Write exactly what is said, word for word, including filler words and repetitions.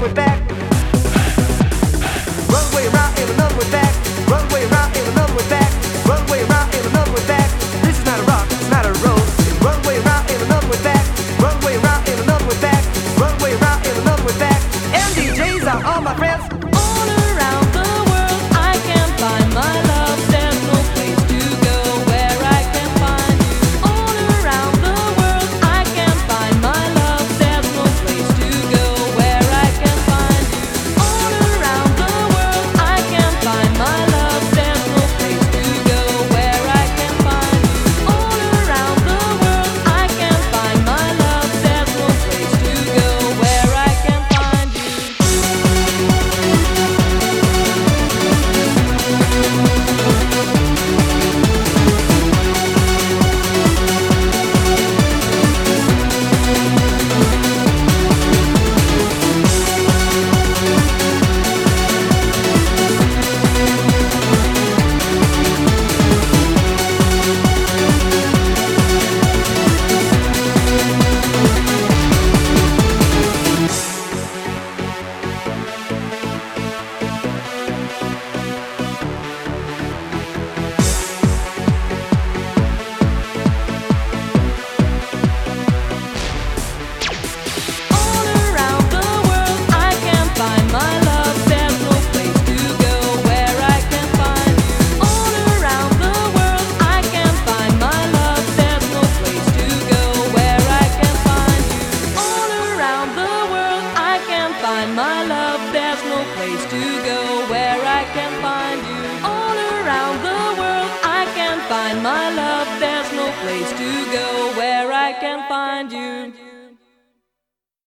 way back. Run way around and another way back. Run way around and another way back. Run way around and another way back. This is not a rock, it's not a road. Run way around and another way back. Run way around and another way back. Run way around and another way back. And D Js are all my friends. All around the world I can find my love. There's no place to go where I can find you. All around the world I can find my love. There's no place to go where I can find you. All around the world I can find my love. There's no place to go where I can find you. All around the world I can find my love. There's no place to go where I can find you. All around the world I can find my love. There's no place to go where I can find you. All around the world I can find my love. There's no place to go where I can find you. All around the world I can find my love. There's no place to go where I can find